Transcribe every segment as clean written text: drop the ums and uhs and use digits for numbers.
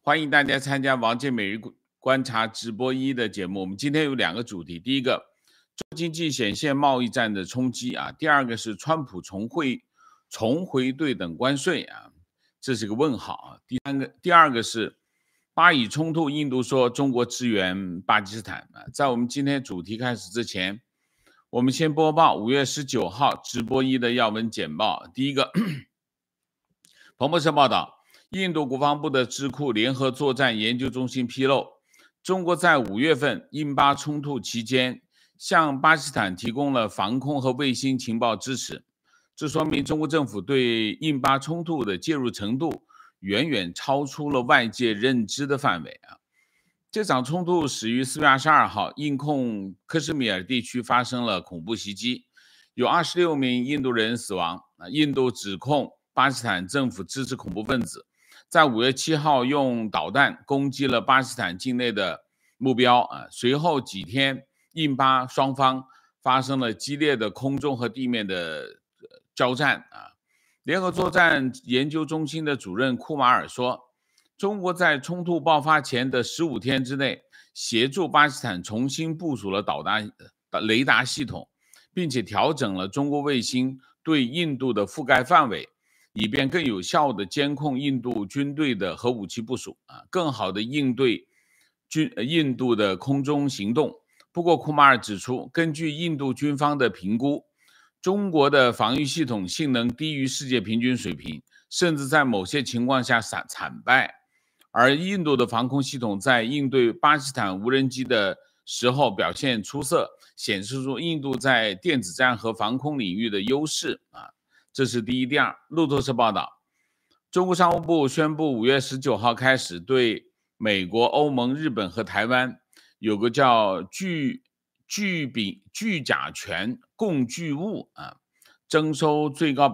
欢迎大家参加王健每日观察直播的节目。我们今天有两个主题，第一个，中经济显现贸易战的冲击啊；第二个是川普重回对等关税啊，这是个问号啊。第二个是巴以冲突，印度说中国支援巴基斯坦啊。在我们今天主题开始之前，我们先播报5月19号直播的要闻简报。第一个，彭博社报道。印度国防部的智库联合作战研究中心披露，中国在5月份印巴冲突期间向巴基斯坦提供了防空和卫星情报支持，这说明中国政府对印巴冲突的介入程度远远超出了外界认知的范围啊。这场冲突始于4月22号，印控克什米尔地区发生了恐怖袭击，有26名印度人死亡。印度指控巴基斯坦政府支持恐怖分子。在5月7号用导弹攻击了巴基斯坦境内的目标啊，随后几天印巴双方发生了激烈的空中和地面的交战啊。联合作战研究中心的主任库马尔说，中国在冲突爆发前的15天之内协助巴基斯坦重新部署了雷达系统，并且调整了中国卫星对印度的覆盖范围，以便更有效地监控印度军队的核武器部署啊，更好地应对印度的空中行动。不过，库马尔指出，根据印度军方的评估，中国的防御系统性能低于世界平均水平，甚至在某些情况下惨败。而印度的防空系统在应对巴基斯坦无人机的时候表现出色，显示出印度在电子战和防空领域的优势啊。这是第一。第二，路透社报道，中国商务部宣布5月19号开始对美国、欧盟、日本和台湾有个叫聚甲醛共聚物啊，征收最高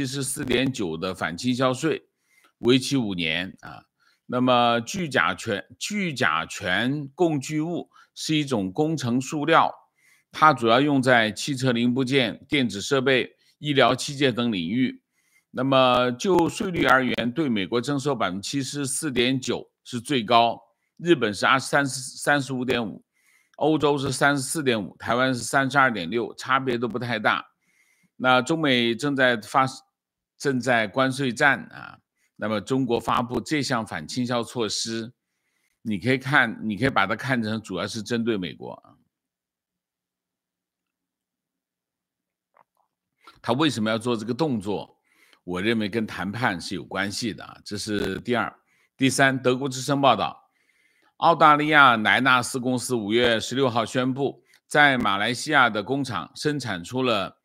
74.9% 的反倾销税，为期5年啊。那么聚甲醛共聚物是一种工程塑料，它主要用在汽车零部件、电子设备、医疗器械等领域。那么就税率而言，对美国征收 74.9% 是最高，日本是 35.5%， 欧洲是 34.5%， 台湾是 32.6%， 差别都不太大。那中美正在关税战啊，那么中国发布这项反倾销措施，你可以把它看成主要是针对美国啊。他为什么要做这个动作？我认为跟谈判是有关系的啊。这是第二。第三，德国之声报道，澳大利亚莱纳斯公司5月16号宣布，在马来西亚的工厂生产出了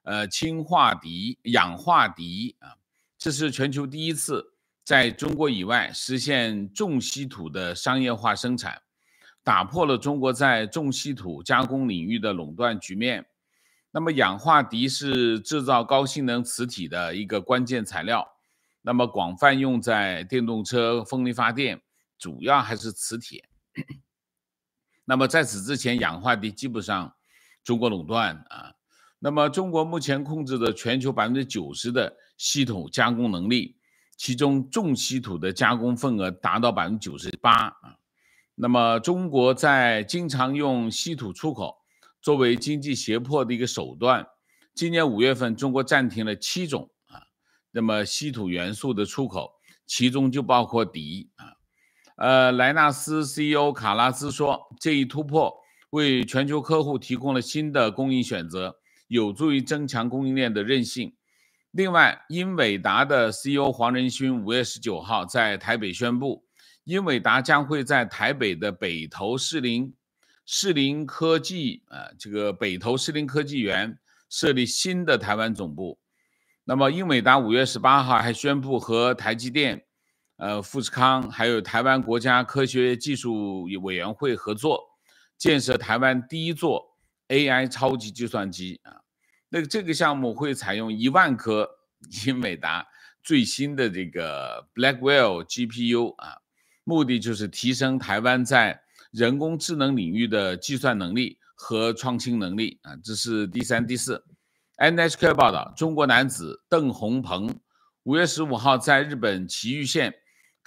氧化镝啊，这是全球第一次在中国以外实现重稀土的商业化生产，打破了中国在重稀土加工领域的垄断局面。那么氧化镝是制造高性能磁体的一个关键材料，那么广泛用在电动车、风力发电，主要还是磁铁。那么在此之前，氧化镝基本上中国垄断啊。那么中国目前控制的全球 90% 的稀土加工能力，其中重稀土的加工份额达到 98% 啊。那么中国在经常用稀土出口作为经济胁迫的一个手段。今年5月份，中国暂停了7种那么稀土元素的出口，其中就包括镝啊。莱纳斯 CEO 卡拉斯说，这一突破为全球客户提供了新的供应选择，有助于增强供应链的韧性。另外，英伟达的 CEO 黄仁勋5月19号在台北宣布，英伟达将会在台北的北投士林科技北投士林科技园设立新的台湾总部。那么英伟达5月18号还宣布和台积电、富士康还有台湾国家科学技术委员会合作，建设台湾第一座 AI 超级计算机啊。那这个项目会采用1万颗英伟达最新的这个 Blackwell GPU 啊，目的就是提升台湾在人工智能领域的计算能力和创新能力啊。这是第三。第四， NHK 报道，中国男子邓洪鹏5月15号在日本崎玉县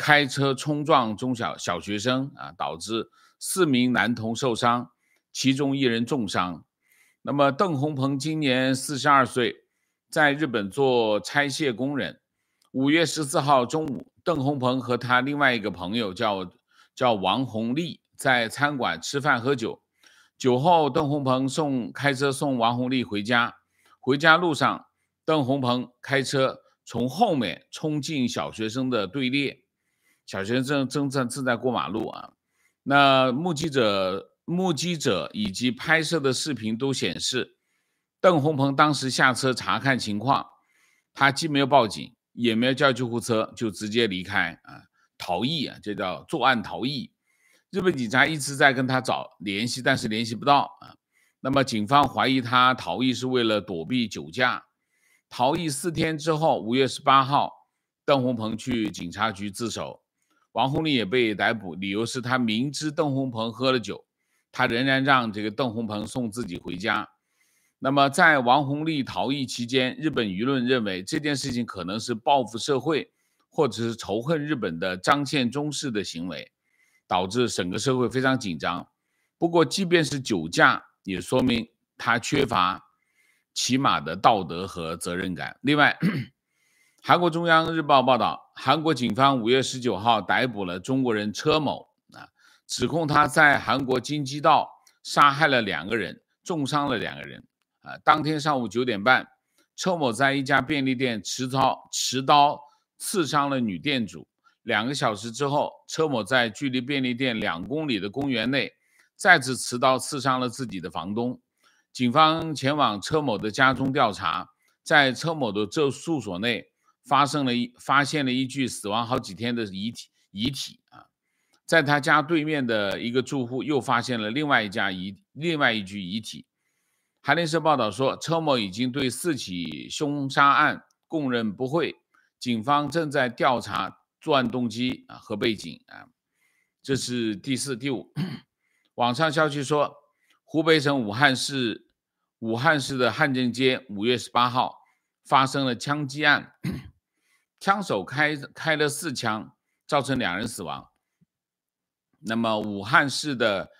开车冲撞小学生啊，导致4名男童受伤，其中1人重伤。那么邓洪鹏今年42岁，在日本做拆卸工人。5月14号中午，邓洪鹏和他另外一个朋友叫王红利在餐馆吃饭喝酒。酒后，邓洪鹏开车送王红利回家。回家路上，邓洪鹏开车从后面冲进小学生的队列，小学生正在过马路啊。那目击者以及拍摄的视频都显示，邓洪鹏当时下车查看情况，他既没有报警，也没有叫救护车，就直接离开啊，逃逸啊，这叫作案逃逸。日本警察一直在跟他联系，但是联系不到啊。那么警方怀疑他逃逸是为了躲避酒驾。逃逸4天之后，5月18号，邓洪鹏去警察局自首，王红利也被逮捕，理由是他明知邓洪鹏喝了酒，他仍然让这个邓洪鹏送自己回家。那么在王红利逃逸期间，日本舆论认为这件事情可能是报复社会或者是仇恨日本的张献忠式的行为，导致整个社会非常紧张。不过即便是酒驾，也说明他缺乏起码的道德和责任感。另外，韩国中央日报报道，韩国警方5月19号逮捕了中国人车某啊，指控他在韩国京畿道杀害了2个人，重伤了2个人啊。当天上午9点半，车某在一家便利店持刀刺伤了女店主。2个小时之后，车某在距离便利店2公里的公园内再次持刀刺伤了自己的房东。警方前往车某的家中调查，在车某的住所内发现了一具死亡好几天的遗体啊。在他家对面的一个住户又发现了另外一具遗体。韩联社报道说，车某已经对4起凶杀案供认不讳，警方正在调查作案动机和背景啊。这是第4、第5。网上消息说，湖北省武汉市的汉正街5月18号发生了枪击案，枪手开了4枪，造成2人死亡。那么武汉市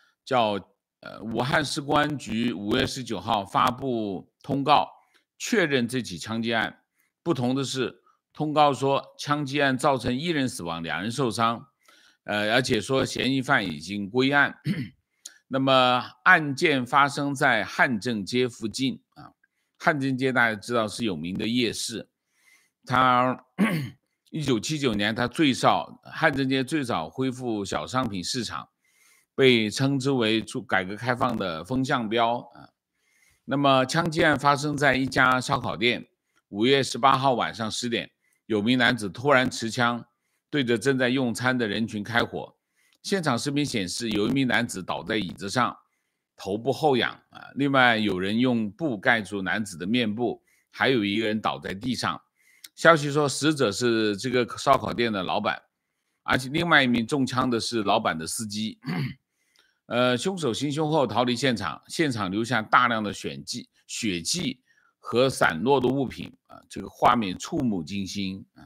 公安局5月19号发布通告，确认这起枪击案。不同的是，通告说枪击案造成1人死亡，2人受伤，而且说嫌疑犯已经归案。那么案件发生在汉正街附近啊。汉正街大家知道是有名的夜市，1979年汉正街最早恢复小商品市场，被称之为改革开放的风向标啊。那么枪击案发生在一家烧烤店，5月18号晚上10点，有名男子突然持枪对着正在用餐的人群开火。现场视频显示，有一名男子倒在椅子上，头部后仰啊，另外有人用布盖住男子的面部，还有一个人倒在地上。消息说，死者是这个烧烤店的老板，而且另外一名中枪的是老板的司机。凶手行凶后逃离现场，现场留下大量的血迹和散落的物品啊，这个画面触目惊心啊。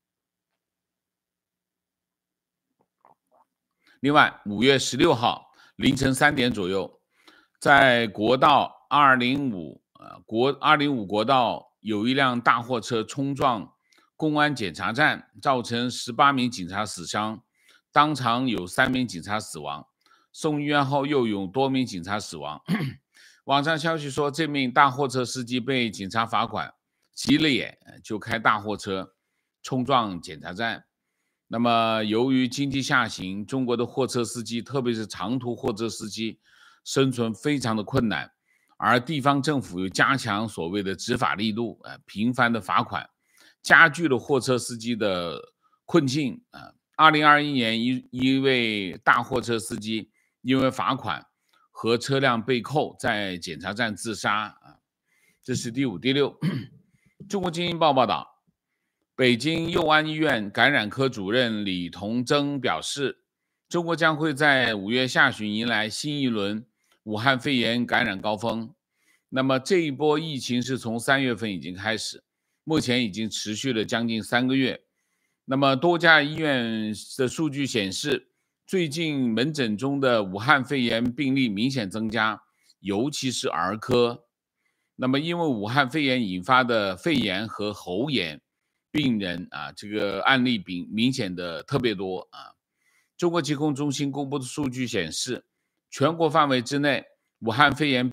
另外，5月16号凌晨3点左右，在国道205国道有一辆大货车冲撞公安检查站，造成18名警察死伤，当场有3名警察死亡，送医院后又有多名警察死亡。网上消息说，这名大货车司机被警察罚款，急了眼就开大货车冲撞检查站。那么由于经济下行，中国的货车司机，特别是长途货车司机，生存非常的困难，而地方政府又加强所谓的执法力度，频繁的罚款，加剧了货车司机的困境。2021年一位大货车司机因为罚款和车辆被扣，在检查站自杀。这是第5、第6。中国经济报报道，北京佑安医院感染科主任李同增表示，中国将会在5月下旬迎来新一轮武汉肺炎感染高峰。那么这一波疫情是从3月份已经开始，目前已经持续了将近3个月。 那么多家医院的数据显示，最近门诊中的武汉肺炎病例明显增加，尤其是儿科。那么因为武汉肺炎引发的肺炎和喉炎病人这个案例明显的特别多中国疾控中心公布的数据显示，全国范围之内，武汉肺炎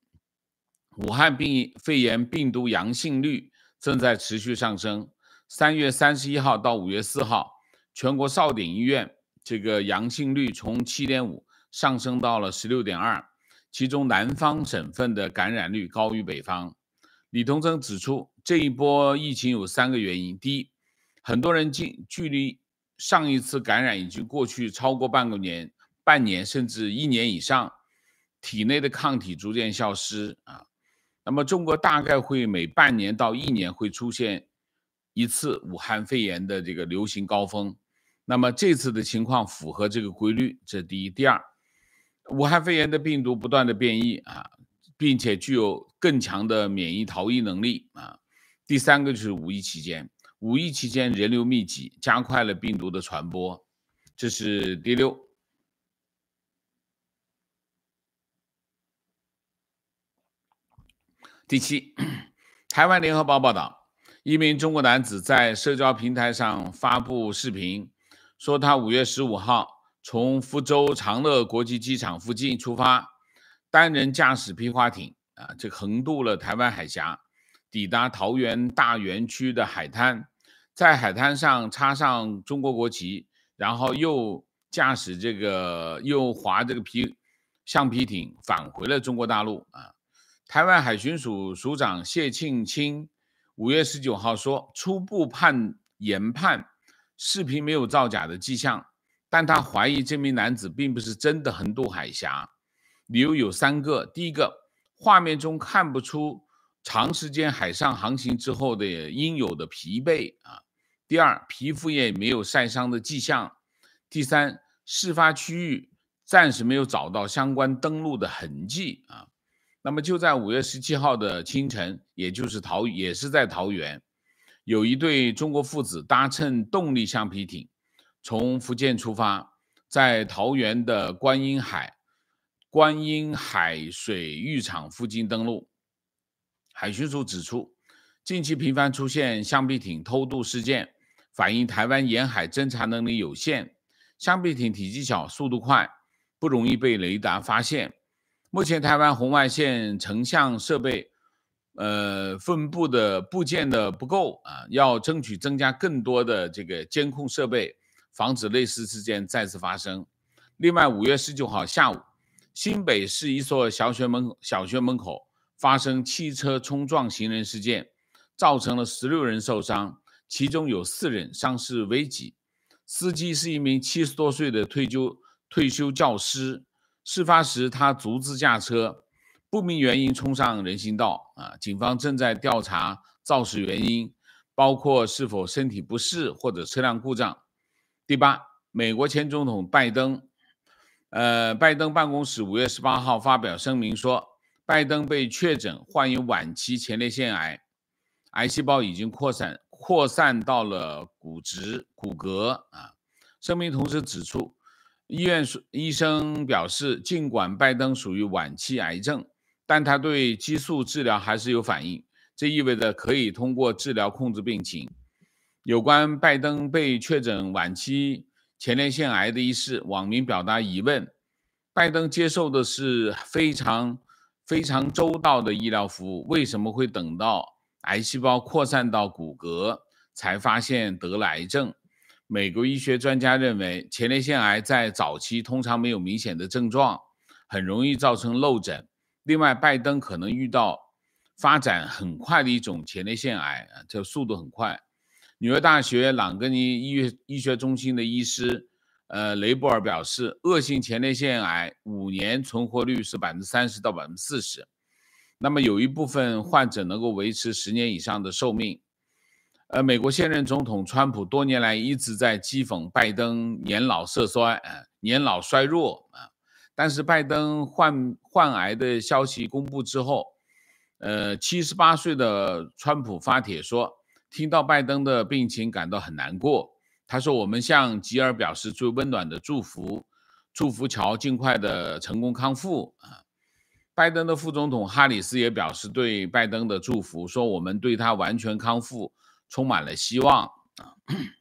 病毒阳性率正在持续上升。3月31号到5月4号，全国少点医院这个阳性率从 7.5 上升到了 16.2， 其中南方省份的感染率高于北方。李同增指出，这一波疫情有3个原因。第一，很多人距离上一次感染已经过去超过半年甚至1年以上，体内的抗体逐渐消失那么中国大概会每半年到1年会出现一次武汉肺炎的这个流行高峰。那么这次的情况符合这个规律，这是第一。第二，武汉肺炎的病毒不断的变异并且具有更强的免疫逃逸能力第三个就是五一期间人流密集，加快了病毒的传播，这是第六。第七，台湾联合报报道，一名中国男子在社交平台上发布视频，说他5月15号从福州长乐国际机场附近出发，单人驾驶皮划艇这横渡了台湾海峡，抵达桃园大园区的海滩，在海滩上插上中国国旗，然后又划这个橡皮艇返回了中国大陆台湾海巡署署长谢庆清5月19号说，初步研判视频没有造假的迹象，但他怀疑这名男子并不是真的横渡海峡，理由有3个。第一个，画面中看不出长时间海上航行之后的应有的疲惫第二，皮肤也没有晒伤的迹象。第三，事发区域暂时没有找到相关登陆的痕迹那么就在5月17号的清晨，也是在桃园，有一对中国父子搭乘动力橡皮艇从福建出发，在桃园的观音海水浴场附近登陆。海巡署指出，近期频繁出现橡皮艇偷渡事件，反映台湾沿海侦察能力有限，橡皮艇体积小，速度快，不容易被雷达发现。目前台湾红外线成像设备分布的部件的不够要争取增加更多的这个监控设备，防止类似事件再次发生。另外5月19号下午，新北市一所小学门口发生汽车冲撞行人事件，造成了16人受伤，其中有4人伤势危急。司机是一名70多岁的退休教师，事发时他独自驾车，不明原因冲上人行道警方正在调查肇事原因，包括是否身体不适或者车辆故障。第八，美国前总统拜登办公室5月18号发表声明说，拜登被确诊患有晚期前列腺癌，癌细胞已经扩散到了骨骼声明同时指出，医生表示，尽管拜登属于晚期癌症，但他对激素治疗还是有反应，这意味着可以通过治疗控制病情。有关拜登被确诊晚期前列腺癌的一事，网民表达疑问：拜登接受的是非常周到的医疗服务，为什么会等到癌细胞扩散到骨骼才发现得了癌症？美国医学专家认为，前列腺癌在早期通常没有明显的症状，很容易造成漏诊。另外，拜登可能遇到发展很快的一种前列腺癌这速度很快。纽约大学朗格尼医学中心的医师雷布尔表示，恶性前列腺癌5年存活率是 30% 到 40%， 那么有一部分患者能够维持10年以上的寿命。美国现任总统川普多年来一直在讥讽拜登年老色衰年老衰弱但是拜登患癌的消息公布之后78岁的川普发帖说，听到拜登的病情感到很难过， 他说：“我们向吉尔表示最温暖的祝福，祝福乔尽快的成功康复啊。”拜登的副总统哈里斯也表示对拜登的祝福，说我们对他完全康复充满了希望啊。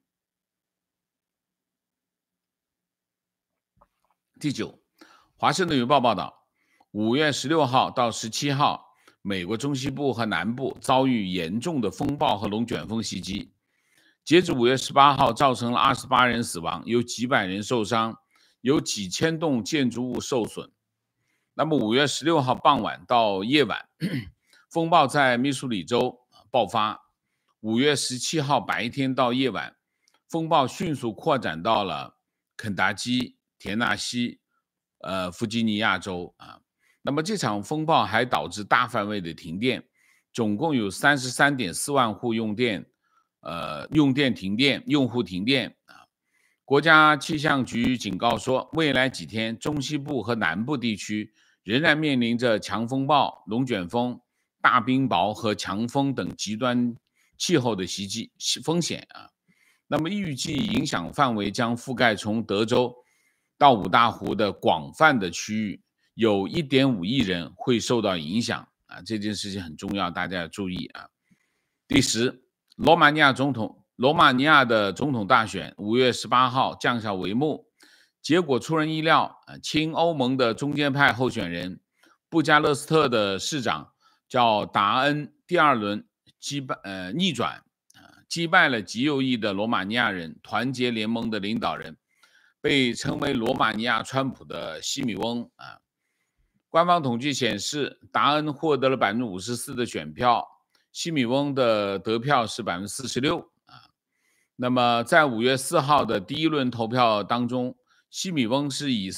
第九，华盛顿邮报报道，5月16号到17号，美国中西部和南部遭遇严重的风暴和龙卷风袭击。截至5月18号，造成了28人死亡，有几百人受伤，有几千栋建筑物受损。那么5月16号傍晚到夜晚，风暴在密苏里州爆发。5月17号白天到夜晚，风暴迅速扩展到了肯塔基、田纳西、弗吉尼亚州啊。那么这场风暴还导致大范围的停电，总共有33.4万户用户停电啊。国家气象局警告说，未来几天中西部和南部地区仍然面临着强风暴、龙卷风、大冰雹和强风等极端气候的袭击风险啊。那么预计影响范围将覆盖从德州到五大湖的广泛的区域，有1.5亿人会受到影响啊。这件事情很重要，大家要注意啊。第10，罗马尼亚的总统大选5月18号降下帷幕，结果出人意料，亲欧盟的中间派候选人布加勒斯特的市长叫达恩第二轮逆转，击败了极右翼的罗马尼亚人团结联盟的领导人，被称为罗马尼亚川普的西米翁啊。官方统计显示，达恩获得了54%的选票，西米翁的得票是46%啊。那么在5月4号的第一轮投票当中，西米翁是以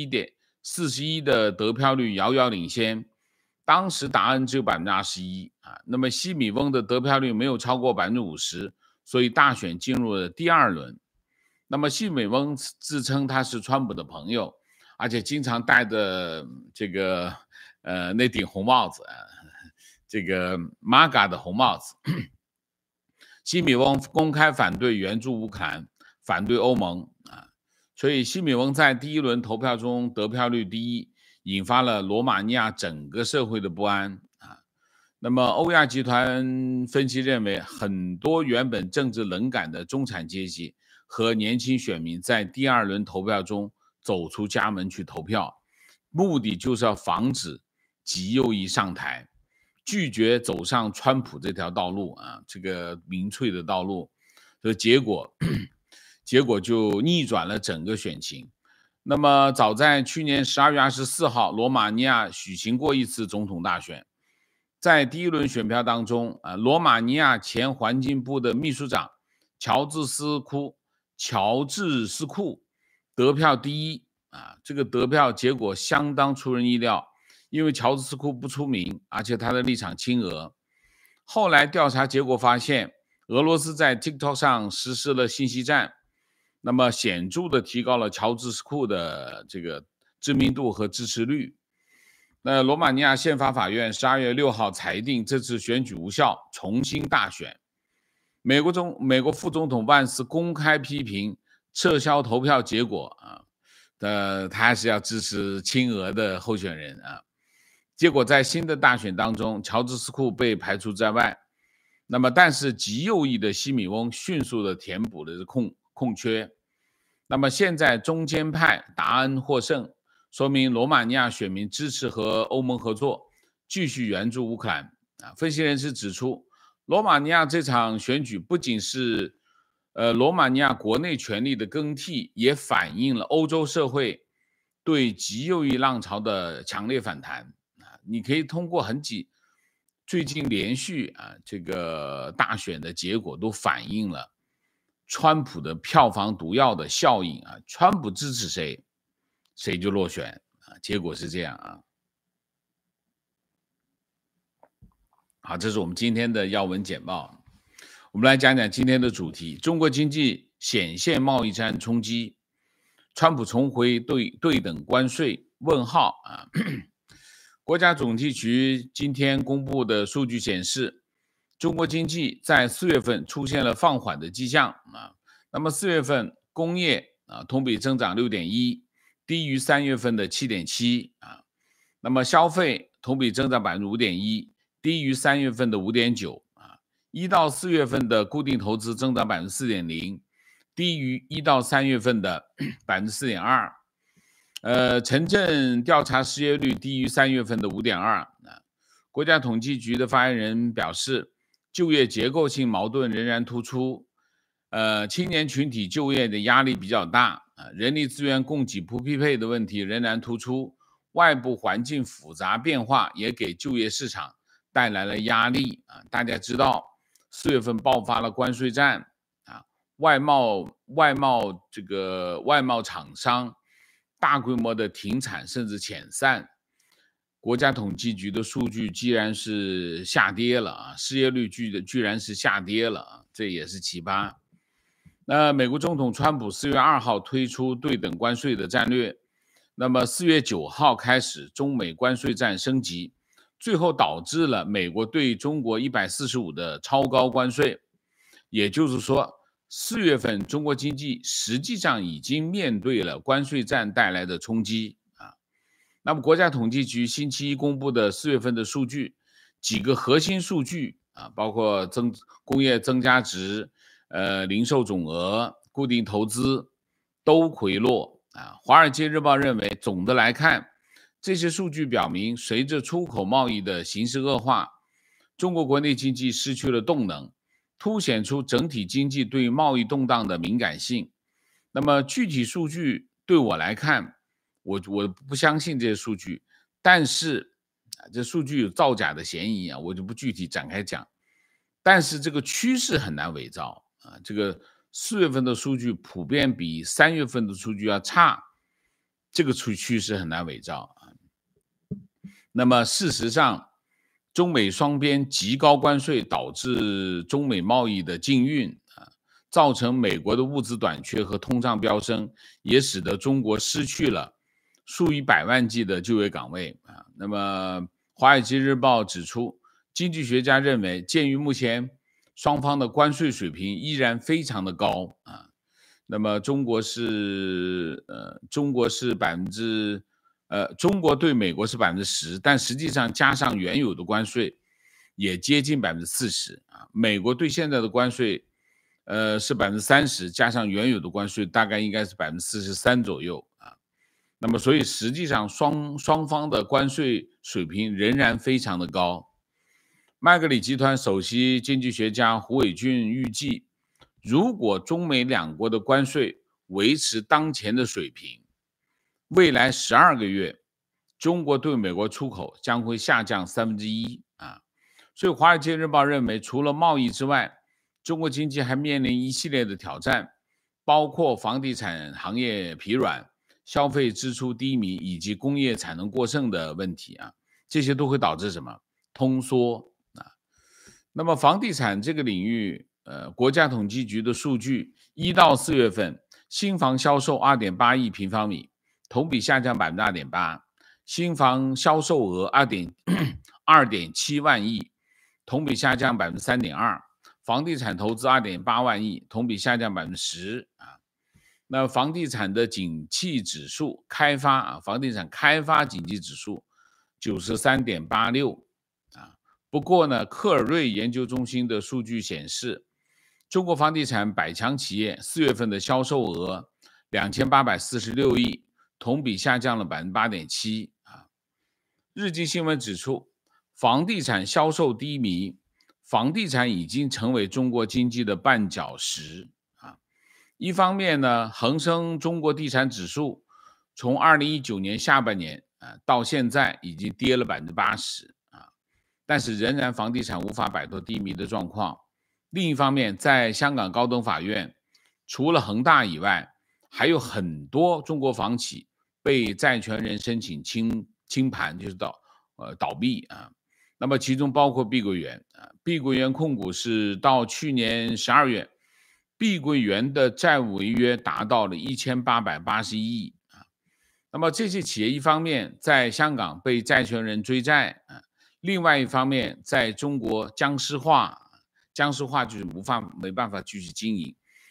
41的得票率遥遥领先，当时达恩只有21%啊。那么西米翁的得票率没有超过50%，所以大选进入了第二轮。那么西米翁自称他是川普的朋友，而且经常戴着这个那顶红帽子，这个 MAGA 的红帽子。西米翁公开反对援助乌克兰，反对欧盟啊，所以西米翁在第一轮投票中得票率第一，引发了罗马尼亚整个社会的不安啊。那么欧亚集团分析认为，很多原本政治冷感的中产阶级和年轻选民在第二轮投票中走出家门去投票，目的就是要防止极右翼上台，拒绝走上川普这条道路啊，这个民粹的道路。所以结果就逆转了整个选情。那么早在去年12月24号，罗马尼亚举行过一次总统大选，在第一轮选票当中罗马尼亚前环境部的秘书长乔治斯库得票第一啊，这个得票结果相当出人意料，因为乔治斯库不出名，而且他的立场亲俄。后来调查结果发现，俄罗斯在 TikTok 上实施了信息战，那么显著的提高了乔治斯库的这个知名度和支持率。那罗马尼亚宪法法院12月6号裁定这次选举无效，重新大选。美国副总统万斯公开批评撤销投票结果啊，他还是要支持亲俄的候选人啊。结果在新的大选当中，乔治斯库被排除在外。那么，但是极右翼的西米翁迅速的填补了空缺。那么现在中间派达恩获胜，说明罗马尼亚选民支持和欧盟合作，继续援助乌克兰啊。分析人士指出，罗马尼亚这场选举不仅是罗马尼亚国内权力的更替，也反映了欧洲社会对极右翼浪潮的强烈反弹啊。你可以通过最近连续这个大选的结果都反映了川普的票房毒药的效应啊，川普支持谁，谁就落选啊，结果是这样啊。好，这是我们今天的要闻简报。我们来讲讲今天的主题：中国经济显现贸易战冲击，川普重回对等关税？问号啊。国家统计局今天公布的数据显示，中国经济在4月份出现了放缓的迹象啊， 那么4月份工业同比增长 6.1%， 低于3月份的 7.7%。那么消费同比增长 5.1%， 低于3月份的 5.9%。1到4月份的固定投资增长 4.0%， 低于1到3月份的 4.2%。城镇调查失业率低于3月份的 5.2%。国家统计局的发言人表示，就业结构性矛盾仍然突出，青年群体就业的压力比较大，人力资源供给不匹配的问题仍然突出，外部环境复杂变化也给就业市场带来了压力。大家知道4月份爆发了关税战，外贸厂商大规模的停产甚至遣散。国家统计局的数据居然是下跌了，失业率居然是下跌了，这也是奇葩。那美国总统川普4月2号推出对等关税的战略，那么4月9号开始中美关税战升级，最后导致了美国对中国145的超高关税。也就是说4月份中国经济实际上已经面对了关税战带来的冲击。那么国家统计局星期一公布的4月份的数据，几个核心数据包括工业增加值、零售总额、固定投资都回落。华尔街日报认为，总的来看，这些数据表明，随着出口贸易的形势恶化，中国国内经济失去了动能，凸显出整体经济对贸易动荡的敏感性。那么具体数据对我来看，我不相信这些数据，但是这数据有造假的嫌疑我就不具体展开讲。但是这个趋势很难伪造这个4月份的数据普遍比3月份的数据要差，这个趋势很难伪造那么事实上，中美双边极高关税导致中美贸易的禁运造成美国的物资短缺和通胀飙升，也使得中国失去了数以百万计的就业岗位那么华尔街日报指出，经济学家认为，鉴于目前双方的关税水平依然非常的高那么中国对美国是10%，但实际上加上原有的关税也接近40%美国对现在的关税是30%，加上原有的关税大概应该是43%左右那么所以实际上双方的关税水平仍然非常的高。麦格理集团首席经济学家胡伟俊预计，如果中美两国的关税维持当前的水平，未来12个月中国对美国出口将会下降1%所以华尔街日报认为，除了贸易之外，中国经济还面临一系列的挑战，包括房地产行业疲软、消费支出低迷以及工业产能过剩的问题这些都会导致什么？通缩那么房地产这个领域国家统计局的数据，1到4月份新房销售 2.8 亿平方米，同比下降 2.8%， 新房销售额 2.7 万亿，同比下降 3.2%， 房地产投资 2.8 万亿，同比下降 10%那房地产的景气指数房地产开发景气指数 93.86不过呢，克尔瑞研究中心的数据显示，中国房地产百强企业4月份的销售额2846亿，同比下降了 8.7%日经新闻指出，房地产销售低迷，房地产已经成为中国经济的绊脚石一方面呢，恒生中国地产指数从2019年下半年到现在已经跌了 80%但是仍然房地产无法摆脱低迷的状况。另一方面，在香港高等法院，除了恒大以外，还有很多中国房企被债权人申请清盘，就是倒闭那么其中包括碧桂园碧桂园控股是到去年12月，碧桂园的债务违约达到了1881亿那么这些企业一方面在香港被债权人追债另外一方面，在中国僵尸化就是没办法继续经营。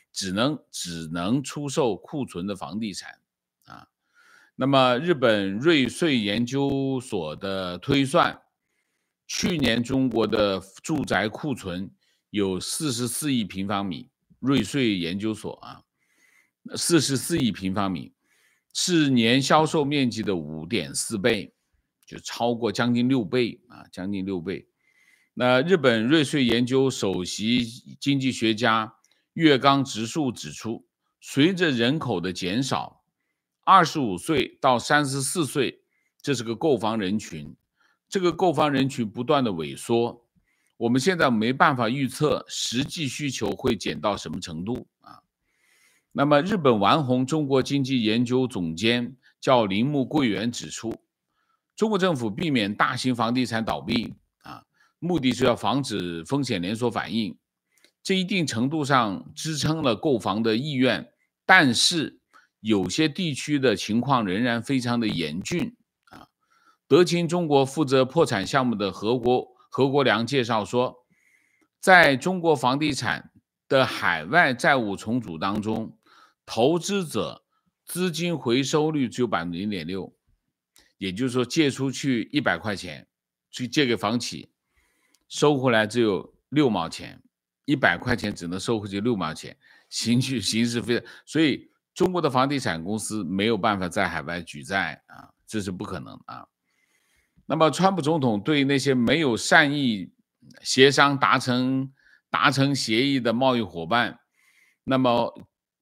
只能出售库存的房地产啊。那么日本瑞穗研究所的推算，去年中国的住宅库存有44亿平方米，瑞穗研究所啊，44亿平方米是年销售面积的5.4倍，就超过将近6倍啊，将近6倍。那日本瑞穗研究首席经济学家月冈直树指出，随着人口的减少，25岁到34岁，这是个购房人群，这个购房人群不断的萎缩，我们现在没办法预测实际需求会减到什么程度啊。那么日本丸红中国经济研究总监叫铃木贵元指出，中国政府避免大型房地产倒闭啊，目的是要防止风险连锁反应，这一定程度上支撑了购房的意愿，但是有些地区的情况仍然非常的严峻啊。德勤中国负责破产项目的何国良介绍说，在中国房地产的海外债务重组当中，投资者资金回收率只有 0.6%， 也就是说借出去100块钱去借给房企，收回来只有6毛钱，100块钱只能收回去6毛钱，形势非常，所以中国的房地产公司没有办法在海外举债啊，这是不可能啊。那么川普总统对那些没有善意协商达成协议的贸易伙伴，那么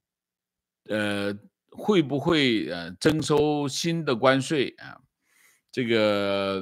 会不会征收新的关税啊？这个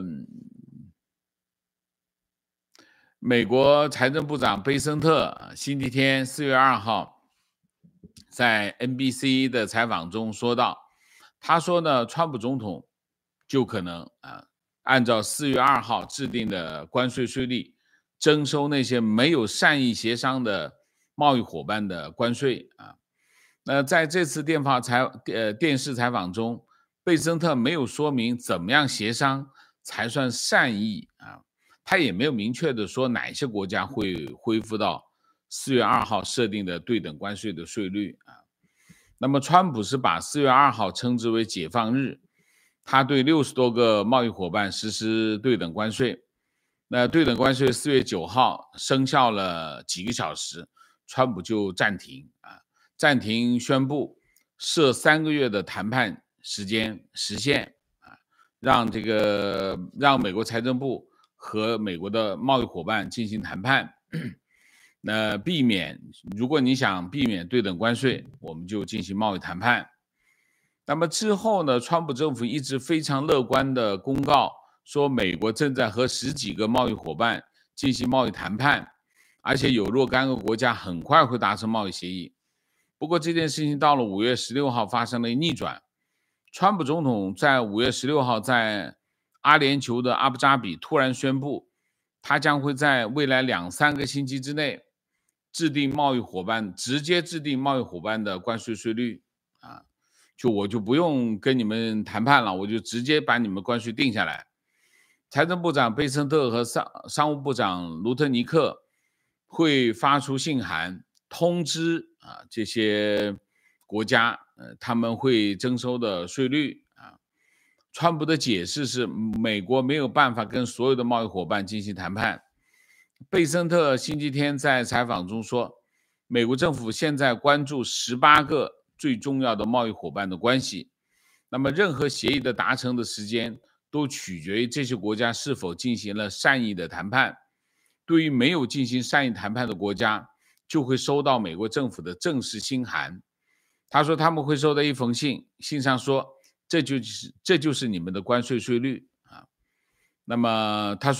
美国财政部长贝森特星期天4月2号在 NBC 的采访中说到，他说呢，川普总统就可能按照4月2号制定的关税税率征收那些没有善意协商的贸易伙伴的关税啊。那在这次电视采访中，贝森特没有说明怎么样协商才算善意啊，他也没有明确的说哪些国家会恢复到4月2号设定的对等关税的税率啊。那么川普是把4月2号称之为解放日，他对60多个贸易伙伴实施对等关税。那对等关税4月9号生效了几个小时，川普就暂停宣布设3个月的谈判时间时限啊，让美国财政部和美国的贸易伙伴进行谈判。那如果你想避免对等关税，我们就进行贸易谈判。那么之后呢，川普政府一直非常乐观的公告说，美国正在和10几个贸易伙伴进行贸易谈判，而且有若干个国家很快会达成贸易协议。不过这件事情到了5月16号发生了逆转，川普总统在5月16号在阿联酋的阿布扎比突然宣布，他将会在未来2-3个星期之内直接制定贸易伙伴的关税税率啊，我就不用跟你们谈判了，我就直接把你们关税定下来。财政部长贝森特和商务部长卢特尼克会发出信函通知这些国家他们会征收的税率啊。川普的解释是美国没有办法跟所有的贸易伙伴进行谈判。贝森特星期天在采访中说，美国政府现在关注18个最重要的贸易伙伴的关系，那么任何协议的达成的时间都取决于这些国家是否进行了善意的谈判。对于没有进行善意谈判的国家，就会收到美国政府的正式信函。他说他们会收到一封信，信上说这就是你们的关税税率啊。那么他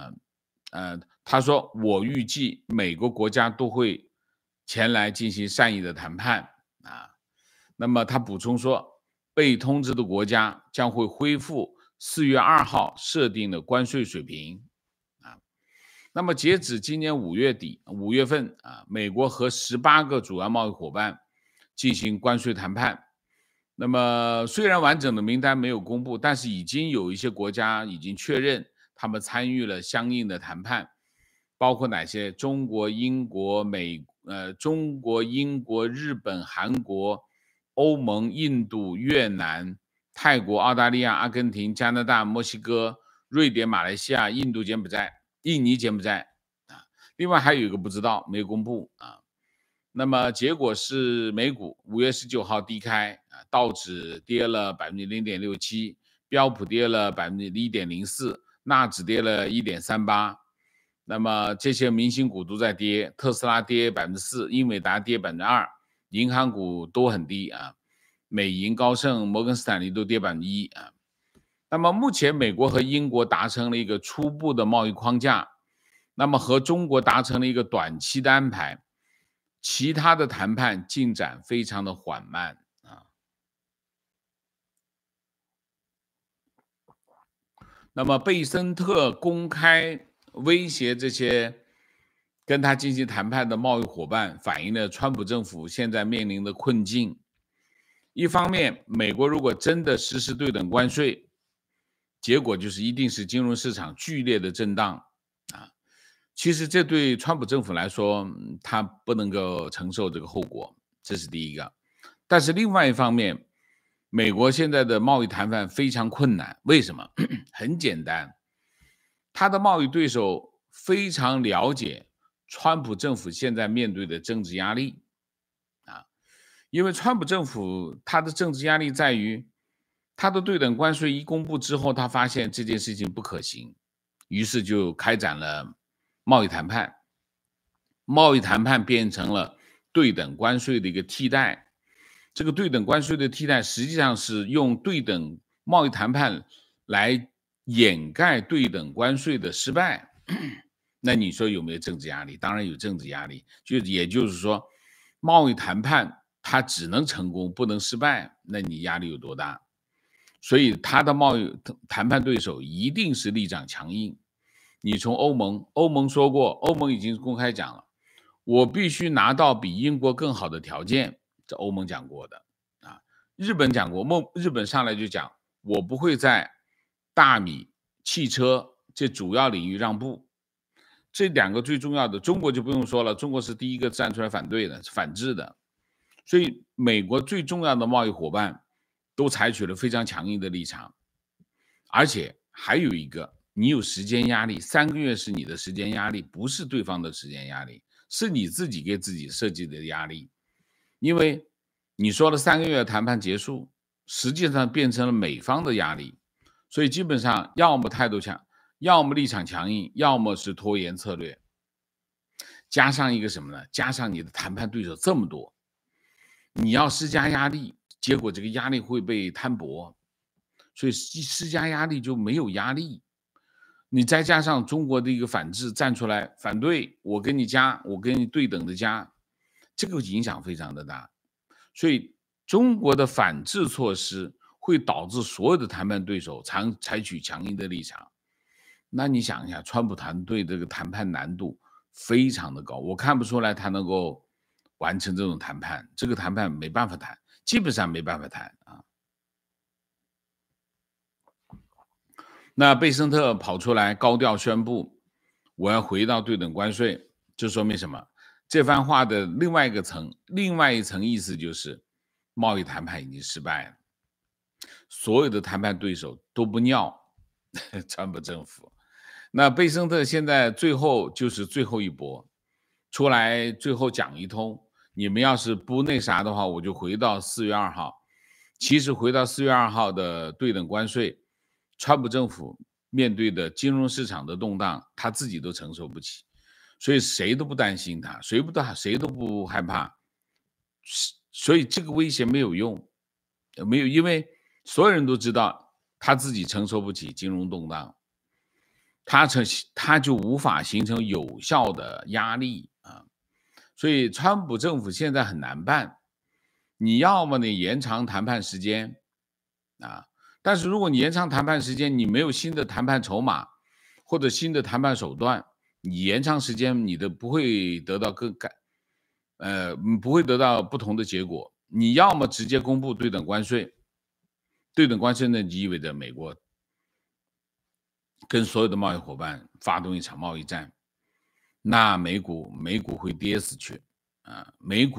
说我预计每个国家都会前来进行善意的谈判啊。那么他补充说，被通知的国家将会恢复4月2号设定的关税水平啊。那么截止今年5月份啊，美国和18个主要贸易伙伴进行关税谈判。那么虽然完整的名单没有公布，但是已经有一些国家已经确认他们参与了相应的谈判。 包括哪些？中国、英国、中国、英国、日本、韩国、欧盟、印度、越南、泰国、澳大利亚、阿根廷、加拿大、墨西哥、瑞典、马来西亚、印度、柬埔寨、印尼、柬埔寨啊。另外还有一个不知道，没公布啊。那么结果是美股5月19号低开啊，道指跌了0.67%，标普跌了1.04%，纳指跌了1.38%。那么这些明星股都在跌，特斯拉跌4%，英伟达跌2%，银行股都很低啊，美银、高盛、摩根斯坦利都跌1%啊。那么目前美国和英国达成了一个初步的贸易框架，那么和中国达成了一个短期的安排，其他的谈判进展非常的缓慢啊。那么贝森特公开威胁这些跟他进行谈判的贸易伙伴，反映了川普政府现在面临的困境。一方面，美国如果真的实施对等关税，结果就是一定是金融市场剧烈的震荡啊。其实这对川普政府来说，他不能够承受这个后果，这是第一个。但是另外一方面，美国现在的贸易谈判非常困难，为什么？很简单，他的贸易对手非常了解川普政府现在面对的政治压力啊，因为川普政府他的政治压力在于，他的对等关税一公布之后，他发现这件事情不可行，于是就开展了贸易谈判，贸易谈判变成了对等关税的一个替代。这个对等关税的替代，实际上是用对等贸易谈判来掩盖对等关税的失败。那你说有没有政治压力？当然有政治压力，也就是说，贸易谈判它只能成功，不能失败，那你压力有多大？所以他的贸易谈判对手一定是立场强硬。你从欧盟说过，欧盟已经公开讲了，我必须拿到比英国更好的条件，这欧盟讲过的啊。日本讲过，日本上来就讲，我不会在大米、汽车这主要领域让步。这两个最重要的，中国就不用说了，中国是第一个站出来反对的，反制的。所以美国最重要的贸易伙伴都采取了非常强硬的立场，而且还有一个，你有时间压力，3个月是你的时间压力，不是对方的时间压力，是你自己给自己设计的压力。因为你说了3个月谈判结束，实际上变成了美方的压力，所以基本上要么态度强，要么立场强硬，要么是拖延策略。加上一个什么呢？加上你的谈判对手这么多，你要施加压力，结果这个压力会被摊薄，所以施加压力就没有压力。你再加上中国的一个反制站出来反对，我跟你加，我跟你对等的加，这个影响非常的大。所以中国的反制措施会导致所有的谈判对手采取强硬的立场。那你想一下，川普团队这个谈判难度非常的高，我看不出来他能够完成这种谈判，这个谈判没办法谈，基本上没办法谈啊。那贝森特跑出来高调宣布，我要回到对等关税，这说明什么？这番话的另外一层意思就是，贸易谈判已经失败了，所有的谈判对手都不尿川普政府。那贝森特现在最后就是最后一搏，出来最后讲一通，你们要是不那啥的话，我就回到4月2号。其实回到4月2号的对等关税，川普政府面对的金融市场的动荡，他自己都承受不起，所以谁都不担心他，谁都不害怕，所以这个威胁没有用，没有，因为所有人都知道他自己承受不起金融动荡，他就无法形成有效的压力啊，所以川普政府现在很难办，你要么你延长谈判时间啊，但是如果你延长谈判时间，你没有新的谈判筹码或者新的谈判手段，你延长时间，你的不会得到不会得到不同的结果。你要么直接公布对等关税，对等关税呢，意味着美国跟所有的贸易伙伴发动一场贸易战。 那美股会跌死去啊！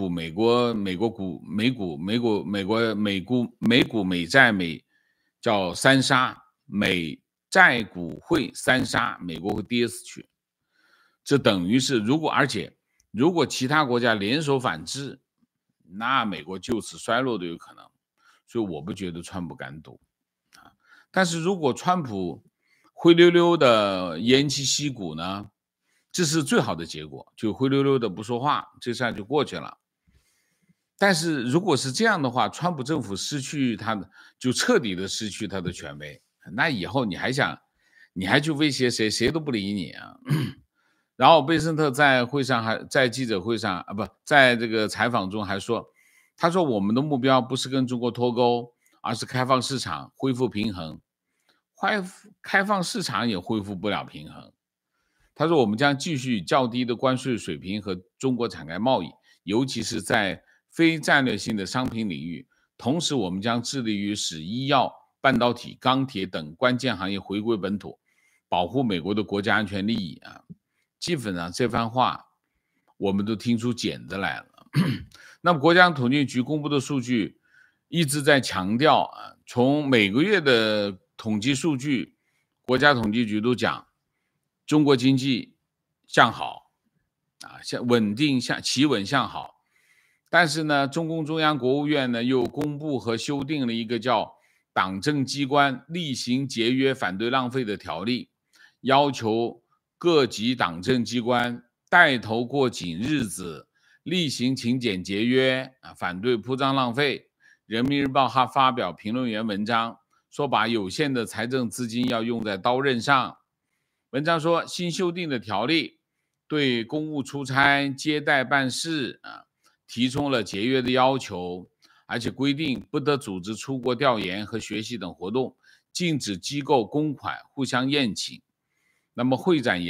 美股美债叫三杀，美债股会三杀，美国会跌死去。这等于是如果其他国家联手反制，那美国就此衰落都有可能。所以我不觉得川普敢赌啊。但是如果川普灰溜溜的偃旗息鼓呢，这是最好的结果，就灰溜溜的不说话，这事就过去了。但是如果是这样的话，川普政府就彻底的失去他的权威，那以后你还去威胁谁，谁都不理你啊。然后贝森特在记者会上不在这个采访中还说，他说我们的目标不是跟中国脱钩，而是开放市场，恢复平衡。开放市场也恢复不了平衡。他说我们将继续较低的关税水平和中国敞开贸易，尤其是在非战略性的商品领域。同时我们将致力于使医药、半导体、钢铁等关键行业回归本土，保护美国的国家安全利益啊。基本上这番话我们都听出茧子来了。那么国家统计局公布的数据一直在强调啊，从每个月的统计数据，国家统计局都讲中国经济向好啊，企稳向好。但是呢，中共中央国务院呢又公布和修订了一个叫党政机关厉行节约反对浪费的条例，要求各级党政机关带头过紧日子，厉行勤俭节约啊，反对铺张浪费。人民日报还发表评论员文章，说把有限的财政资金要用在刀刃上。文章说，新修订的条例对公务出差、接待办事啊提出了节约的要求，而且规定不得组织出国调研和学习等活动，禁止机构公款互相宴请。那么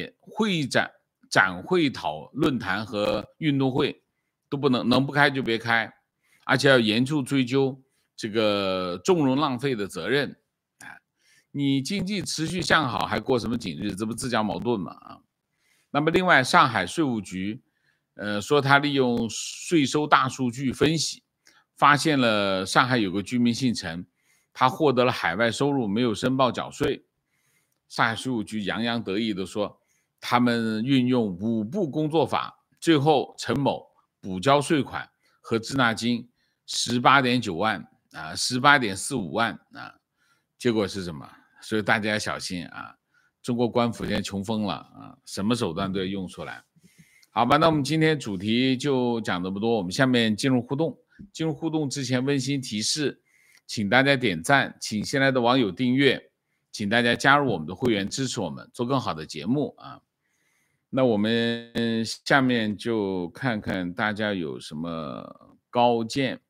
展会论坛和运动会都能不开就别开，而且要严肃追究这个纵容浪费的责任。你经济持续向好，还过什么紧日子？不自相矛盾吗？那么另外，上海税务局说他利用税收大数据分析，发现了上海有个居民姓陈，他获得了海外收入，没有申报缴税。上海税务局洋洋得意地说，他们运用5步工作法，最后陈某补交税款和滞纳金18.9万啊，18.45万啊，结果是什么？所以大家要小心啊！中国官府现在穷疯了啊，什么手段都要用出来。好吧，那我们今天主题就讲这么多，我们下面进入互动。进入互动之前，温馨提示，请大家点赞，请新来的网友订阅，请大家加入我们的会员，支持我们做更好的节目啊。那我们下面就看看大家有什么高见。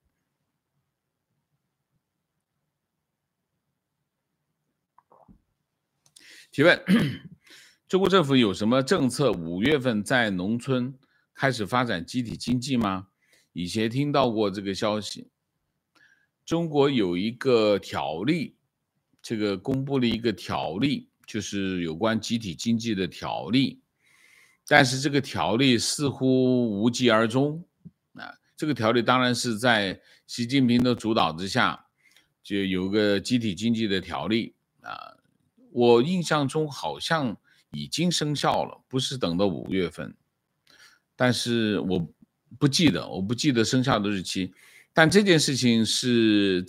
提问：中国政府有什么政策5月份在农村开始发展集体经济吗？以前听到过这个消息。中国有一个条例，这个公布了一个条例，就是有关集体经济的条例，但是这个条例似乎无疾而终啊。这个条例当然是在习近平的主导之下，就有个集体经济的条例啊。我印象中好像已经生效了，不是等到5月份，但是我不记得生效的日期。但这件事情是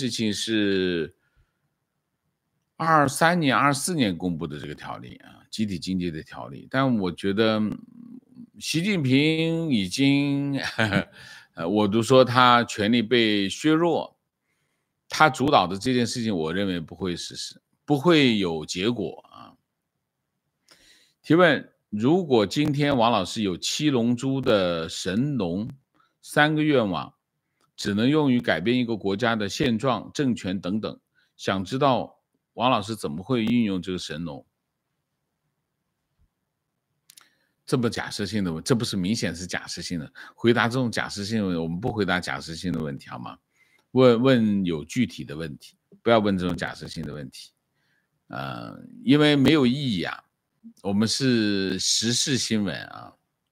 23年、24年公布的这个条例啊，集体经济的条例。但我觉得习近平已经，我都说他权力被削弱，他主导的这件事情，我认为不会实施。不会有结果啊！提问：如果今天王老师有7龙珠的神龙，3个愿望，只能用于改变一个国家的现状、政权等等，想知道王老师怎么会运用这个神龙？这么假设性的问题，这不是明显是假设性的？回答这种假设性的问题，我们不回答假设性的问题好吗？问有具体的问题，不要问这种假设性的问题。因为没有意义啊， 我们是时事新闻啊。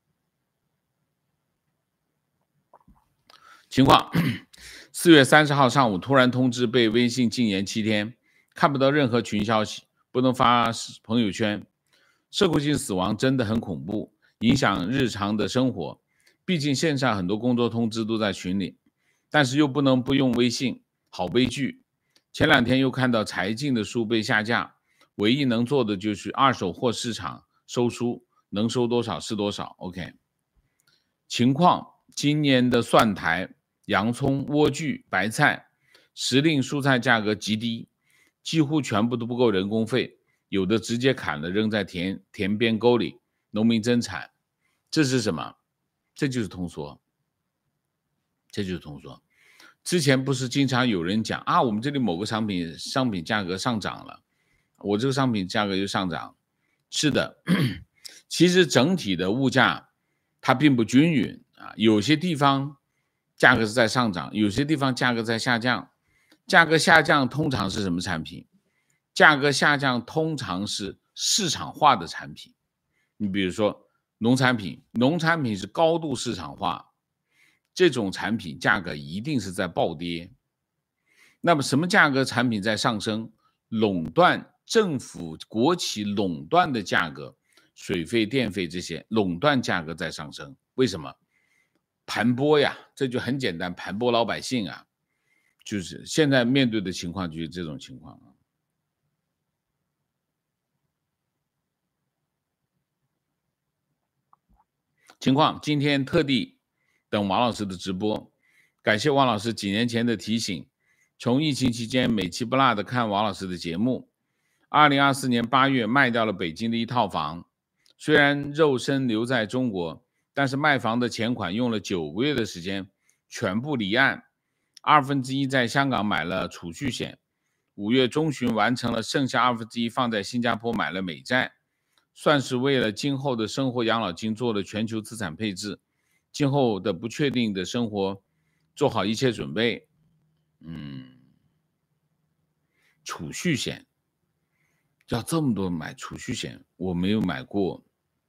情况，4月30号上午突然通知被微信禁言7天，看不到任何群消息，不能发朋友圈。社会性死亡真的很恐怖，影响日常的生活。毕竟线上很多工作通知都在群里，但是又不能不用微信，好悲剧。前2天又看到柴静的书被下架，唯一能做的就是二手货市场收书，能收多少是多少。OK， 情况，今年的蒜苔、洋葱、莴苣、白菜、时令蔬菜价格极低，几乎全部都不够人工费，有的直接砍了扔在田边沟里，农民真惨。这是什么？这就是通缩，这就是通缩。之前不是经常有人讲啊，我们这里某个商品价格上涨了，我这个商品价格又上涨。是的，其实整体的物价它并不均匀啊，有些地方价格是在上涨，有些地方价格在下降。价格下降通常是什么产品？价格下降通常是市场化的产品。你比如说农产品，农产品是高度市场化，这种产品价格一定是在暴跌。那么什么价格产品在上升？垄断，政府国企垄断的价格，水费电费这些垄断价格在上升。为什么？盘剥呀，这就很简单，盘剥老百姓啊，就是现在面对的情况就是这种情况。今天特地等王老师的直播，感谢王老师几年前的提醒，从疫情期间每期不落的看王老师的节目。2024年8月卖掉了北京的一套房，虽然肉身留在中国，但是卖房的钱款用了9个月的时间全部离岸，1/2在香港买了储蓄险，5月中旬完成了剩下1/2放在新加坡买了美债，算是为了今后的生活养老金做了全球资产配置，今后的不确定的生活做好一切准备。储蓄险要这么多买储蓄险，我没有买过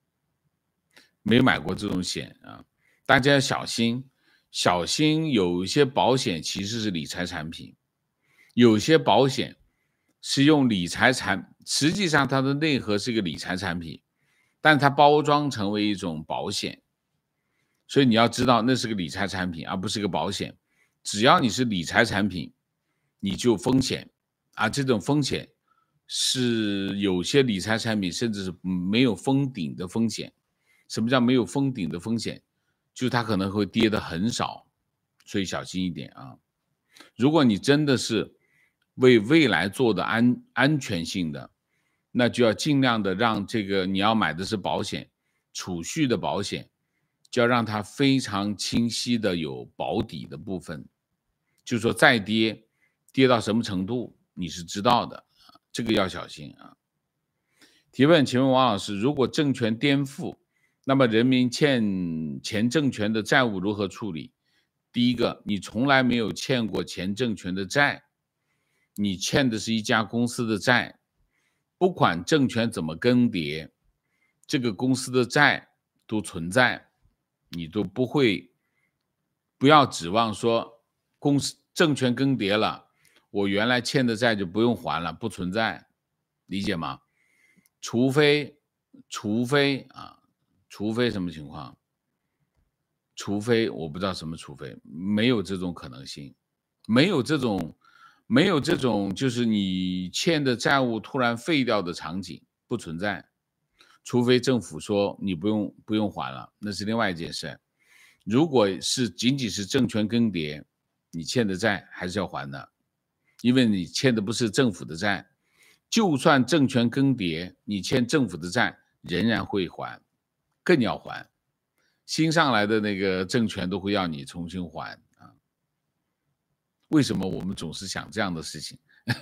这种险啊，大家要小心，有一些保险其实是理财产品，有些保险是用实际上它的内核是一个理财产品，但它包装成为一种保险，所以你要知道那是个理财产品，而不是个保险。只要你是理财产品，你就风险啊，这种风险是有些理财产品甚至是没有封顶的风险。什么叫没有封顶的风险？就是它可能会跌得很少，所以小心一点啊。如果你真的是为未来做的安全性的，那就要尽量的让这个你要买的是保险，储蓄的保险，就要让它非常清晰的有保底的部分，就是说再跌到什么程度你是知道的，这个要小心啊。提问，请问王老师，如果政权颠覆，那么人民欠前政权的债务如何处理？第一个，你从来没有欠过前政权的债，你欠的是一家公司的债，不管政权怎么更迭，这个公司的债都存在，你都不要指望说政权更迭了，我原来欠的债就不用还了，不存在，理解吗？除非什么情况？除非我不知道什么除非，没有这种可能性，没有这种就是你欠的债务突然废掉的场景不存在，除非政府说你不用还了，那是另外一件事。如果是仅仅是政权更迭，你欠的债还是要还的，因为你欠的不是政府的债，就算政权更迭，你欠政府的债仍然会还，更要还。新上来的那个政权都会要你重新还啊。为什么我们总是想这样的事情？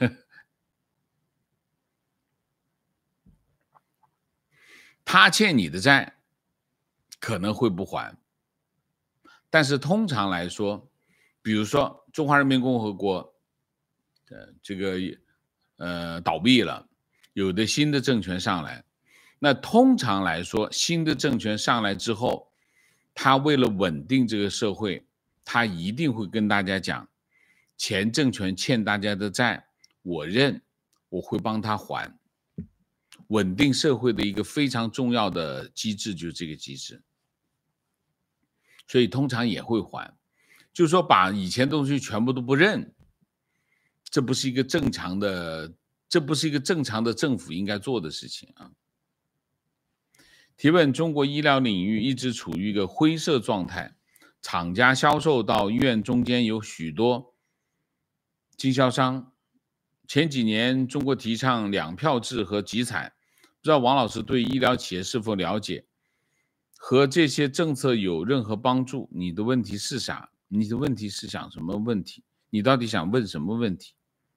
他欠你的债可能会不还，但是通常来说，比如说中华人民共和国这个倒闭了，有的新的政权上来， 那通常来说，新的政权上来之后，他为了稳定这个社会，他一定会跟大家讲，前政权欠大家的债，我认，我会帮他还。稳定社会的一个非常重要的机制就是这个机制，所以通常也会还。就是说把以前的东西全部都不认，这不是一个正常的政府应该做的事情啊。提问：中国医疗领域一直处于一个灰色状态，厂家销售到医院中间有许多经销商。前几年中国提倡两票制和集采，不知道王老师对医疗企业是否了解？和这些政策有任何帮助？你的问题是啥？你的问题是想什么问题？你到底想问什么问题？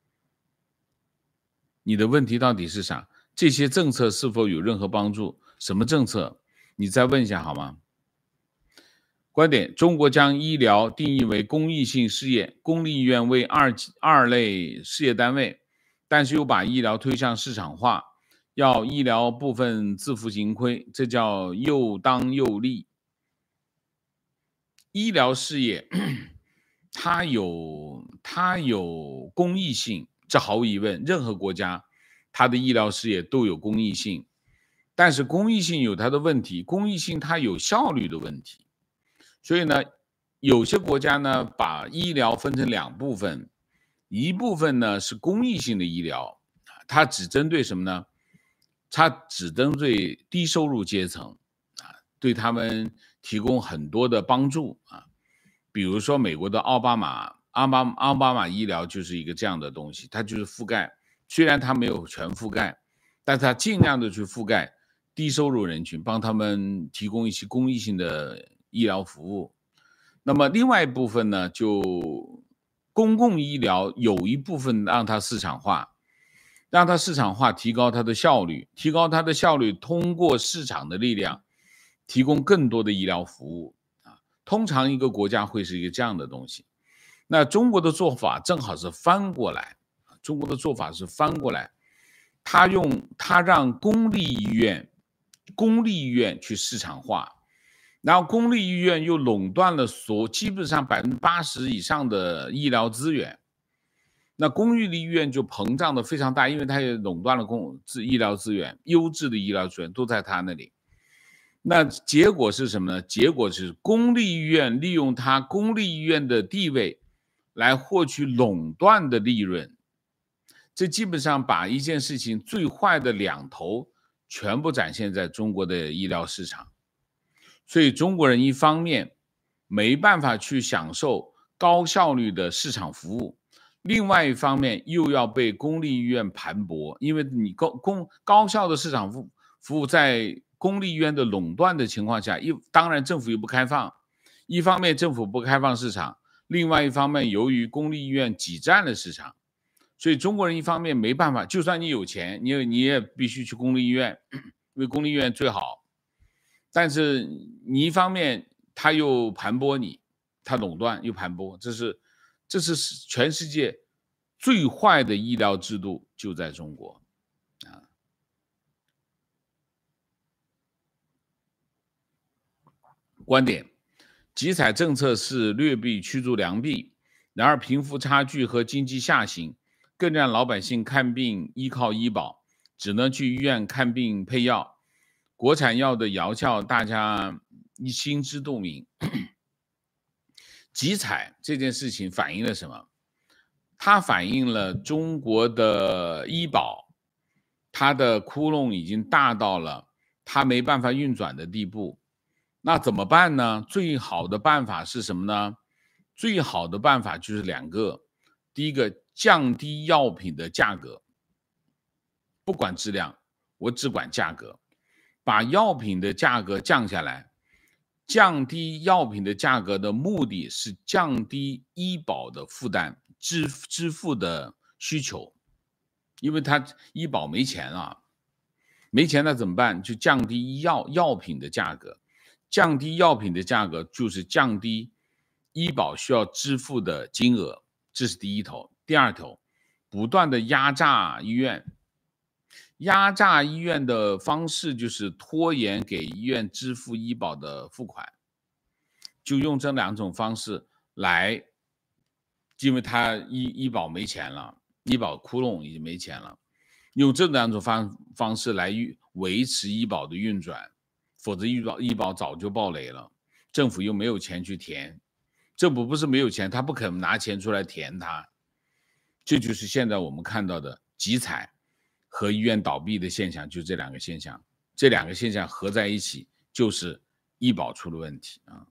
你的问题到底是啥？这些政策是否有任何帮助？什么政策？你再问一下好吗？观点：中国将医疗定义为公益性事业，公立医院为二类事业单位，但是又把医疗推向市场化，要医疗部分自负盈亏，这叫又当又立。医疗事业它有公益性，这毫无疑问，任何国家它的医疗事业都有公益性，但是公益性有它的问题，公益性它有效率的问题。所以呢，有些国家呢把医疗分成两部分，一部分呢是公益性的医疗，它只针对什么呢？它只针对低收入阶层对他们提供很多的帮助比如说美国的奥巴马医疗就是一个这样的东西，它就是覆盖，虽然它没有全覆盖，但它尽量的去覆盖低收入人群，帮他们提供一些公益性的医疗服务。那么另外一部分呢，就公共医疗有一部分让它市场化，提高它的效率，通过市场的力量提供更多的医疗服务通常一个国家会是一个这样的东西。那中国的做法正好是翻过来，它让公立医院去市场化，然后公立医院又垄断了基本上80%以上的医疗资源，那公立医院就膨胀的非常大，因为它也垄断了医疗资源，优质的医疗资源都在它那里。那结果是什么呢？结果是公立医院利用它公立医院的地位来获取垄断的利润，这基本上把一件事情最坏的两头全部展现在中国的医疗市场。所以中国人一方面没办法去享受高效率的市场服务，另外一方面又要被公立医院盘剥，因为你高效的市场服务在公立医院的垄断的情况下，当然政府又不开放，一方面政府不开放市场，另外一方面由于公立医院挤占了市场，所以中国人一方面没办法，就算你有钱，你也必须去公立医院，因为公立医院最好，但是你一方面他又盘剥你，他垄断又盘剥，这是全世界最坏的医疗制度就在中国观点：集采政策是劣币驱逐良币，然而贫富差距和经济下行更让老百姓看病依靠医保，只能去医院看病配药，国产药的疗效大家心知肚明。集采这件事情反映了什么？它反映了中国的医保，它的窟窿已经大到了它没办法运转的地步。那怎么办呢？最好的办法是什么呢？最好的办法就是两个，第一个，降低药品的价格，不管质量，我只管价格，把药品的价格降下来。降低药品的价格的目的是降低医保的负担，支付的需求，因为他医保没钱啊，没钱那怎么办？就降低药品的价格。降低药品的价格就是降低医保需要支付的金额，这是第一头。第二头，不断的压榨医院， 压榨医院的方式就是拖延给医院支付医保的付款，就用这两种方式来，因为他医保没钱了，医保窟窿已经没钱了，用这两种方式来维持医保的运转，否则医保早就爆雷了，政府又没有钱去填，政府不是没有钱，他不肯拿钱出来填它，这就是现在我们看到的集采和医院倒闭的现象，就这两个现象，这两个现象合在一起就是医保出了问题啊。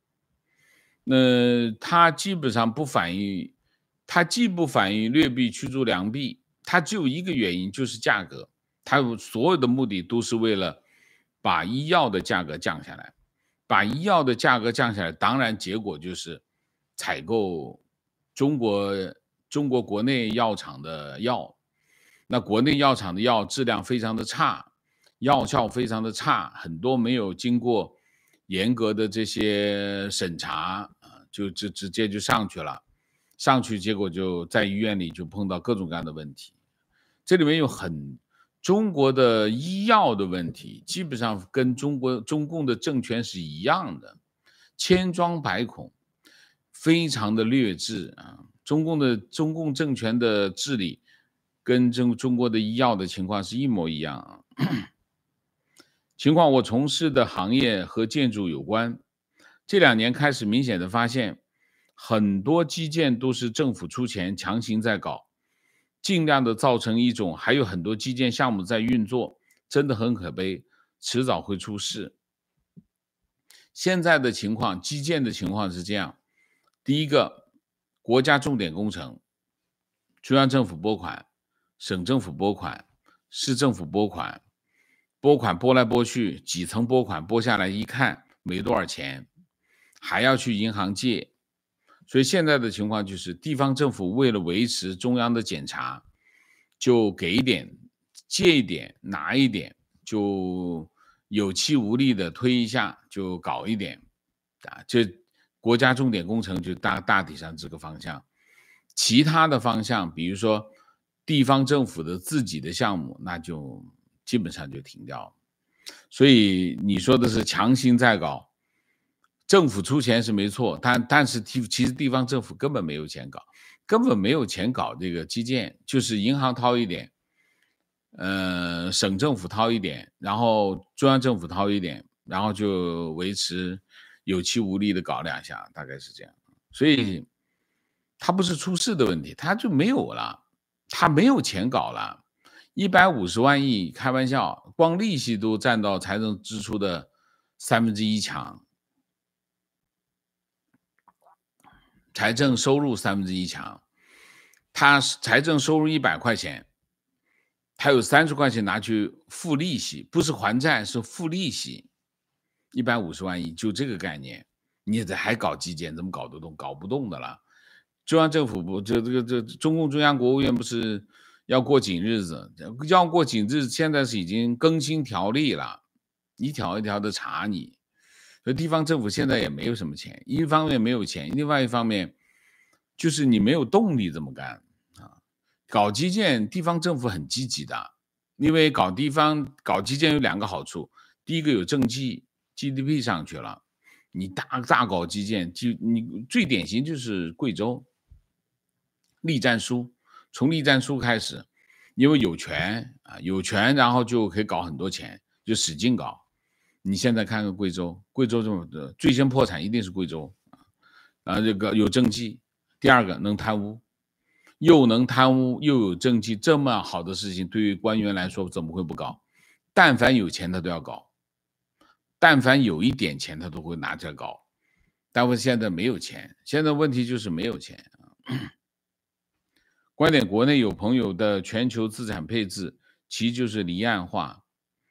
那它基本上不反映，它既不反映劣币驱逐良币，它只有一个原因就是价格，它所有的目的都是为了把医药的价格降下来，把医药的价格降下来，当然结果就是采购中国国内药厂的药，那国内药厂的药质量非常的差，药效非常的差，很多没有经过严格的这些审查，就直接就上去了，上去结果就在医院里就碰到各种各样的问题。这里面有中国的医药的问题，基本上跟中共的政权是一样的，千疮百孔，非常的劣质啊。中共政权的治理跟中国的医药的情况是一模一样啊。情况我从事的行业和建筑有关，这2年开始明显的发现，很多基建都是政府出钱强行在搞，尽量的造成一种还有很多基建项目在运作，真的很可悲，迟早会出事。现在的情况，基建的情况是这样，第一个，国家重点工程，中央政府拨款，省政府拨款，市政府拨款，拨款拨来拨去，几层拨款拨下来一看没多少钱，还要去银行借，所以现在的情况就是地方政府为了维持中央的检查，就给一点，借一点，拿一点，就有气无力的推一下，就搞一点啊，这国家重点工程就大体上这个方向，其他的方向，比如说地方政府的自己的项目，那就基本上就停掉了。所以你说的是强行在搞，政府出钱是没错，但是其实地方政府根本没有钱搞，根本没有钱搞这个基建，就是银行掏一点，省政府掏一点，然后中央政府掏一点，然后就维持有气无力的搞2下，大概是这样。所以它不是出事的问题，它就没有了，它没有钱搞了。150万亿，开玩笑，光利息都占到财政支出的1/3强，财政收入1/3强。他财政收入100块钱，他有30块钱拿去付利息，不是还债，是付利息。150万亿，就这个概念，你这还搞基建，怎么搞得动？搞不动的了。中央政府不，这中共中央国务院不是要过紧日子，要过紧日子，现在是已经更新条例了，一条一条的查你。所以地方政府现在也没有什么钱，一方面没有钱，另外一方面就是你没有动力这么干啊。搞基建，地方政府很积极的，因为搞基建有2个好处，第一个有政绩 ，GDP 上去了，你大搞基建，你最典型就是贵州。栗战书，从栗战书开始，因为有权啊，有权，然后就可以搞很多钱，就使劲搞。你现在看看贵州，贵州这么的最先破产一定是贵州啊，这个有政绩，第2个能贪污，又能贪污又有政绩，这么好的事情对于官员来说怎么会不搞？但凡有钱他都要搞，但凡有一点钱他都会拿出来搞，但是现在没有钱，现在问题就是没有钱。观点，国内有朋友的全球资产配置，其实就是离岸化。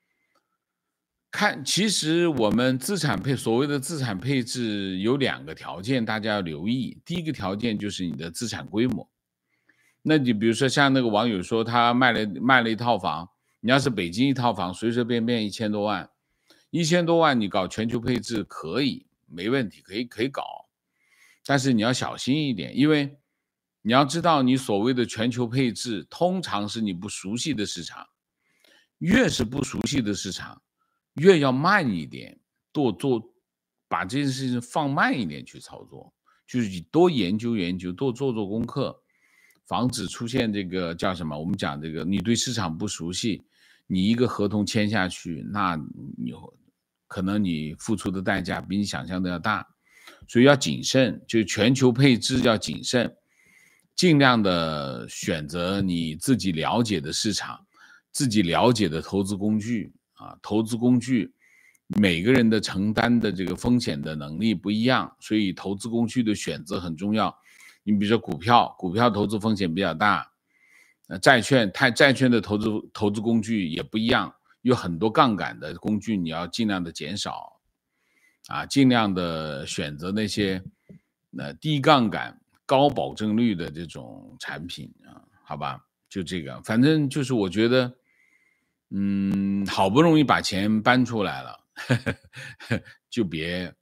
其实我们所谓的资产配置有2个条件，大家要留意。第一个条件就是你的资产规模。那你比如说像那个网友说他卖了一套房，你要是北京一套房随随便便1000多万，1000多万你搞全球配置可以，没问题，可以搞。但是你要小心一点，因为你要知道，你所谓的全球配置，通常是你不熟悉的市场， 越是不熟悉的市场，越要慢一点，把这件事情放慢一点去操作，就是多研究研究，多做做功课，防止出现这个叫什么？我们讲这个，你对市场不熟悉，你一个合同签下去，那可能你付出的代价比你想象的要大，所以要谨慎，就全球配置要谨慎，尽量的选择你自己了解的市场，自己了解的投资工具啊，投资工具每个人的承担的这个风险的能力不一样，所以投资工具的选择很重要。你比如说股票投资风险比较大，债券的投资工具也不一样，有很多杠杆的工具，你要尽量的减少啊，尽量的选择那些低杠杆、高保证率的这种产品啊，好吧，就这个，反正就是我觉得，好不容易把钱搬出来了，就别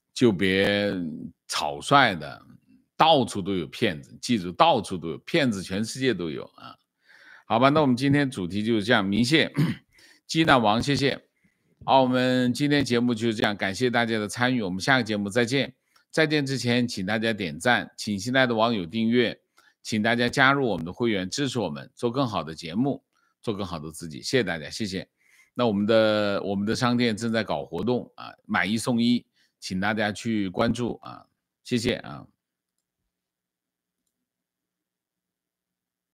草率的，到处都有骗子，记住，到处都有骗子，全世界都有啊。好吧，那我们今天主题就是这样，明谢鸡蛋王，谢谢。好，我们今天节目就是这样，感谢大家的参与，我们下个节目再见。再见之前，请大家点赞，请新来的网友订阅，请大家加入我们的会员，支持我们做更好的节目，做更好的自己。谢谢大家，谢谢。那我们的商店正在搞活动啊，买一送一，请大家去关注啊，谢谢啊。